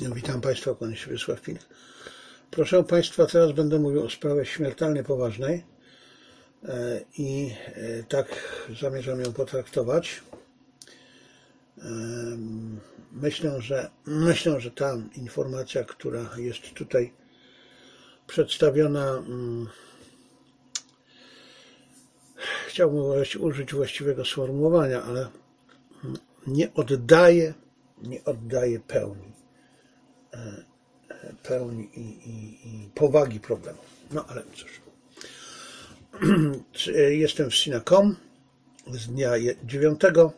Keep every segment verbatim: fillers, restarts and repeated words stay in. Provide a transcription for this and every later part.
Witam Państwa, kłaniam się Wiesław Pil. Proszę Państwa, teraz będę mówił o sprawie śmiertelnie poważnej i tak zamierzam ją potraktować. Myślę, że, myślę, że ta informacja, która jest tutaj przedstawiona, chciałbym użyć właściwego sformułowania, ale nie oddaje, nie oddaje pełni. pełni i, i, i powagi problemu. No ale cóż. Jestem w Sina kropka com z dnia dziewiątego.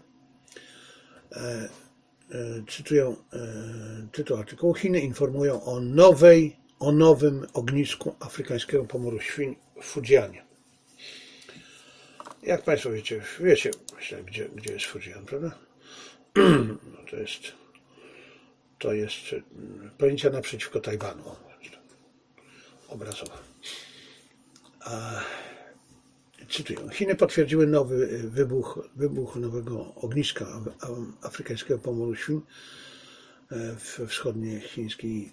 Cytuję tytuł artykułu. Chiny informują o nowej, o nowym ognisku afrykańskiego pomoru świń w Fujianie. Jak Państwo wiecie, wiecie, myślę, gdzie, gdzie jest Fujian, prawda? No to jest To jest prowincja naprzeciwko Tajwanu, obrazowa. Cytuję. Chiny potwierdziły nowy wybuch, wybuch nowego ogniska afrykańskiego pomoru świń w wschodniej chińskiej,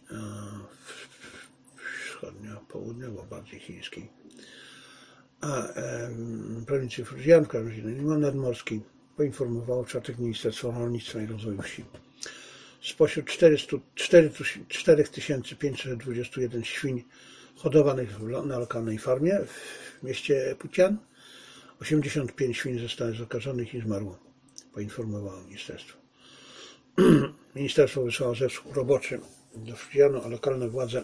wschodnio-południowo bardziej chińskiej, a prowincji Fujian, w krainie nadmorskiej, poinformowało w czwartek Ministerstwo Rolnictwa i Rozwoju Wsi. Spośród cztery tysiące pięćset dwadzieścia jeden świń hodowanych na lokalnej farmie w mieście Putian, osiemdziesiąt pięć świń zostało zakażonych i zmarło, poinformowało ministerstwo. Ministerstwo wysłało zespół roboczy do Fujianu, a lokalne władze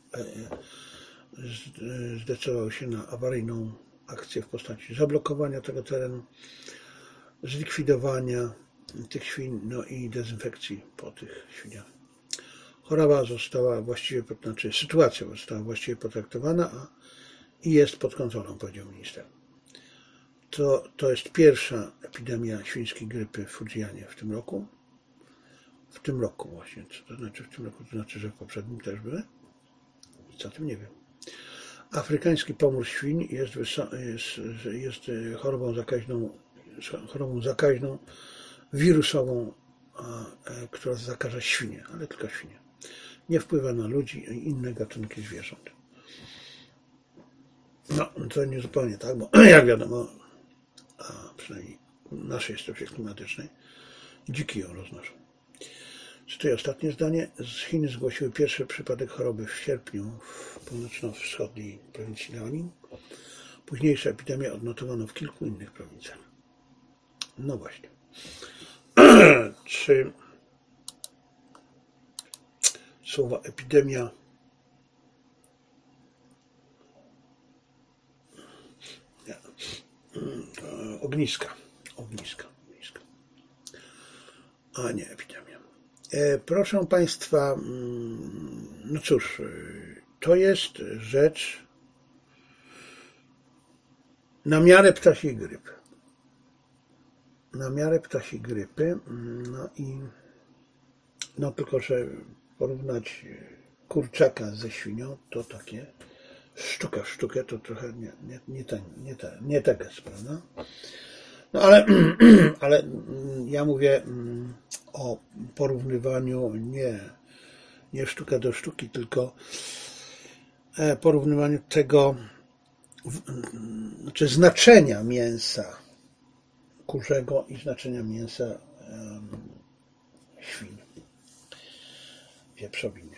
zdecydowały się na awaryjną akcję w postaci zablokowania tego terenu, zlikwidowania tych świń, no i dezynfekcji po tych świniach. Choroba została właściwie, znaczy sytuacja została właściwie potraktowana a, i jest pod kontrolą, powiedział minister. To, to jest pierwsza epidemia świńskiej grypy w Fujianie w tym roku. W tym roku właśnie. Co to znaczy w tym roku? To znaczy, że w poprzednim też były? Nic o tym nie wiem. Afrykański pomór świń jest, jest, jest chorobą zakaźną, chorobą zakaźną wirusową, która zakaża świnie, ale tylko świnie. Nie wpływa na ludzi i inne gatunki zwierząt. No, to nie zupełnie tak, bo jak wiadomo, a przynajmniej w naszej strefie klimatycznej, dziki ją roznoszą. Cytuję ostatnie zdanie. Z Chin zgłosiły pierwszy przypadek choroby w sierpniu w północno-wschodniej prowincji Liaoning. Późniejsze epidemie odnotowano w kilku innych prowincjach. No właśnie. Czy słowa epidemia nie, ogniska, ogniska, ogniska, a nie epidemia. E, proszę Państwa, no cóż, to jest rzecz na miarę ptasiej grypy. Na miarę ptasiej grypy, no i no tylko, że porównać kurczaka ze świnią, to takie sztuka w sztukę, to trochę nie, nie, nie, ten, nie, ten, nie tak jest, prawda? No ale, ale ja mówię o porównywaniu nie, nie sztuka do sztuki, tylko porównywaniu tego, znaczy znaczenia mięsa kurzego i znaczenia mięsa um, świń, wieprzowiny.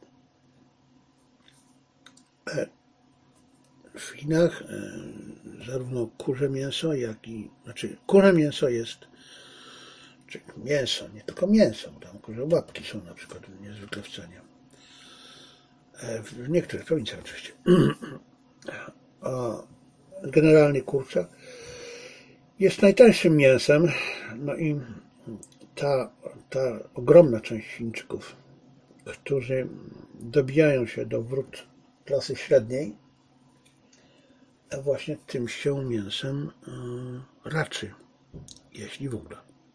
W Chinach e, zarówno kurze mięso, jak i, znaczy kurze mięso jest, czy mięso, nie tylko mięso, bo tam kurze łapki są na przykład niezwykle w cenie. E, w niektórych prowincjach oczywiście. A generalnie kurczak jest najtańszym mięsem, no i ta, ta ogromna część Chińczyków, którzy dobijają się do wrót klasy średniej, właśnie tym się mięsem raczy, jeśli w ogóle.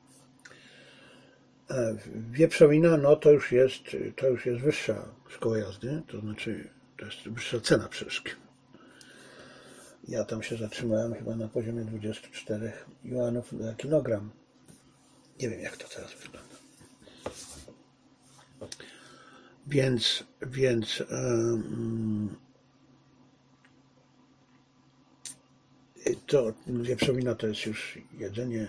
Wieprzowina, no to już jest, to już jest wyższa szkoła jazdy, to znaczy to jest wyższa cena przede wszystkim. Ja tam się zatrzymałem chyba na poziomie dwudziestu czterech juanów za kilogram. Nie wiem, jak to teraz wygląda. Więc, więc um, to wieprzowina to jest już jedzenie,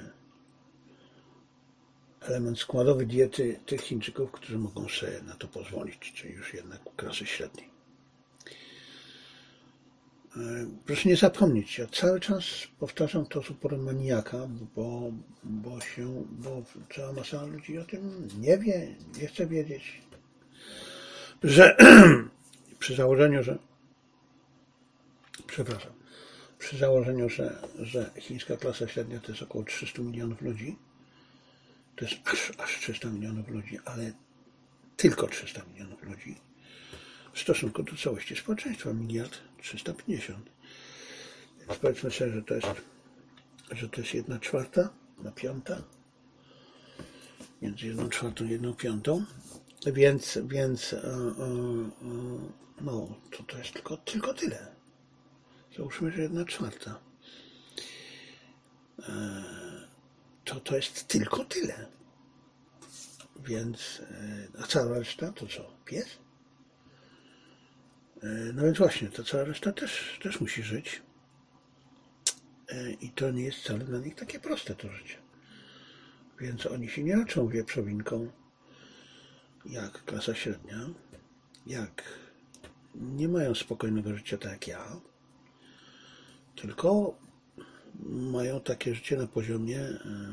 element składowy diety tych Chińczyków, którzy mogą sobie na to pozwolić, czyli już jednak klasy średniej. Proszę nie zapomnieć, ja cały czas powtarzam to z uporem maniaka, bo, bo się, bo cała masa ludzi o tym nie wie, nie chce wiedzieć, że przy założeniu, że przepraszam, przy założeniu, że, że chińska klasa średnia to jest około trzysta milionów ludzi, to jest aż, aż trzysta milionów ludzi, ale tylko trzysta milionów ludzi w stosunku do całości społeczeństwa, miliard trzysta pięćdziesiąt. Więc powiedzmy sobie, że to jest, że to jest jedna czwarta na piąta, między jedną czwartą i jedną piątą, więc, więc yy, yy, no, to, to jest tylko, tylko tyle. Załóżmy, że jedna czwarta. Yy, to, to jest tylko tyle. Więc, yy, a cała reszta to co? Pies? No więc właśnie, ta cała reszta też, też musi żyć. I to nie jest wcale dla nich takie proste to życie. Więc oni się nie raczą wieprzowinką jak klasa średnia, jak nie mają spokojnego życia tak jak ja, tylko mają takie życie na poziomie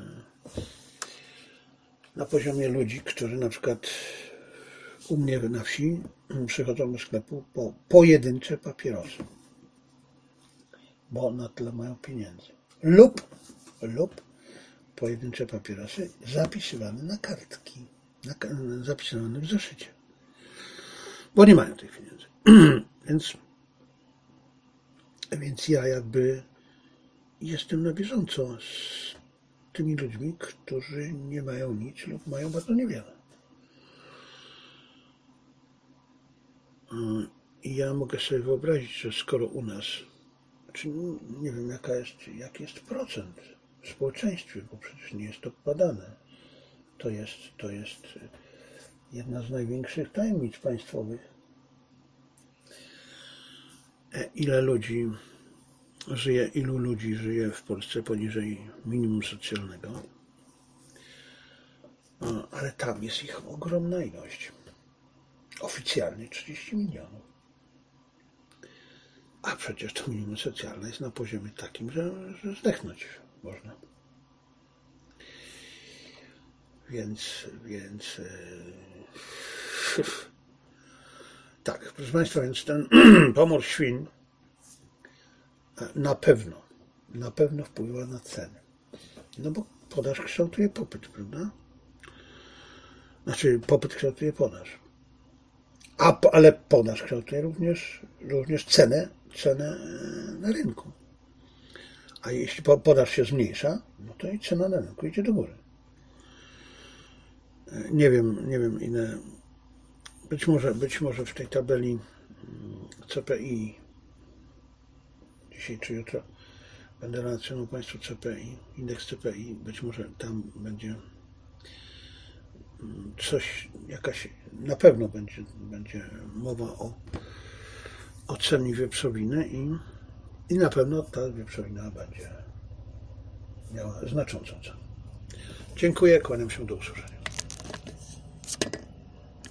na poziomie ludzi, którzy na przykład u mnie na wsi przychodzą do sklepu po pojedyncze papierosy, bo na tyle mają pieniędzy. Lub, lub pojedyncze papierosy zapisywane na kartki, na, zapisywane w zeszycie, bo nie mają tych pieniędzy. Więc, więc ja jakby jestem na bieżąco z tymi ludźmi, którzy nie mają nic lub mają bardzo niewiele. I ja mogę sobie wyobrazić, że skoro u nas, znaczy nie wiem jaka jest, jaki jest procent w społeczeństwie, bo przecież nie jest to badane, to jest, to jest jedna z największych tajemnic państwowych. Ile ludzi żyje, ilu ludzi żyje w Polsce poniżej minimum socjalnego, ale tam jest ich ogromna ilość. Oficjalnie trzydzieści milionów. A przecież to minimum socjalne jest na poziomie takim, że, że zdechnąć można. Więc, więc yy, tak, proszę Państwa, więc ten pomór świń na pewno, na pewno wpływa na ceny. No bo podaż kształtuje popyt, prawda? Znaczy popyt kształtuje podaż. A, ale podaż kształtuje również, również cenę, cenę na rynku. A jeśli podaż się zmniejsza, no to i cena na rynku idzie do góry. Nie wiem, nie wiem ile, być może, być może w tej tabeli C P I, dzisiaj czy jutro, będę relacjonował Państwu C P I, indeks C P I, być może tam będzie coś, jakaś, na pewno będzie, będzie mowa o, o cenie wieprzowiny i, i na pewno ta wieprzowina będzie miała znaczącą cenę. Dziękuję, kłaniam się, do usłyszenia.